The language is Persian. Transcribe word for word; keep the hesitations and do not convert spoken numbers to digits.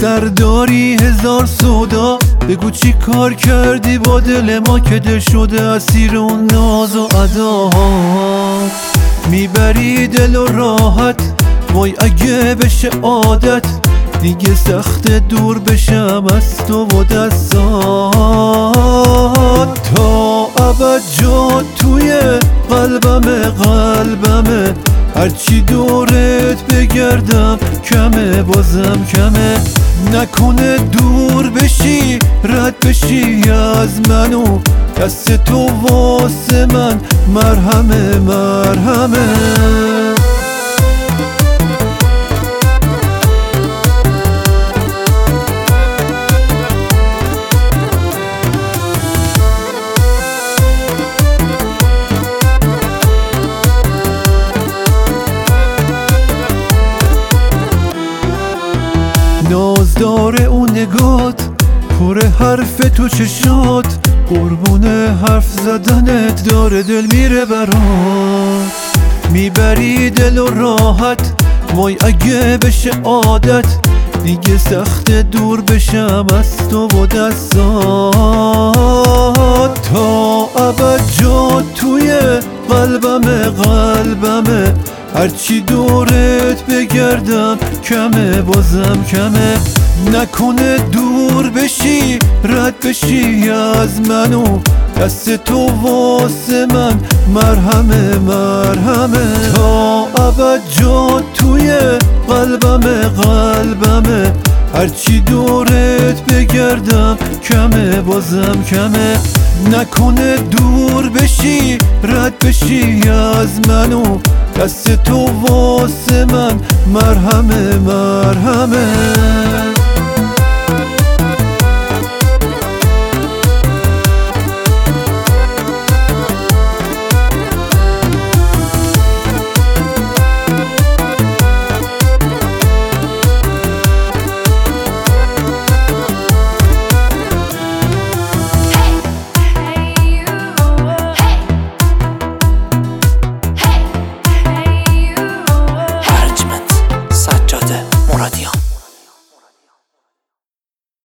سرداری هزار سودا، بگو چی کار کردی با دل ما که دل شده اسیر اون ناز و ادا. میبری دل و راحت، وای اگه بشه عادت دیگه سخت دور بشم از تو و دستات. تا ابد جا توی قلبمه قلبمه، هرچی دورت بگردم کمه بازم کمه. نکنه دور بشی رد بشی از منو، دست تو واسه من مرهمه مرهمه. نازدار اون نگات، پر حرف تو چشات، قربون حرف زدنت داره دل میره برات. میبری دل و راحت، وای اگه بشه عادت دیگه سخت دور بشم از تو و دستات. تا ابد جا توی قلبمه قلبمه، هرچی دورت بگردم کمه بازم کمه. نکنه دور بشی رد بشی از منو، دست تو واسه من مرهمه مرهمه. تا ابد جا توی قلبمه قلبمه، هرچی دورت بگردم کمه بازم کمه. نکنه دور بشی رد بشی از منو، دست تو واسه من مرهمه مرهمه.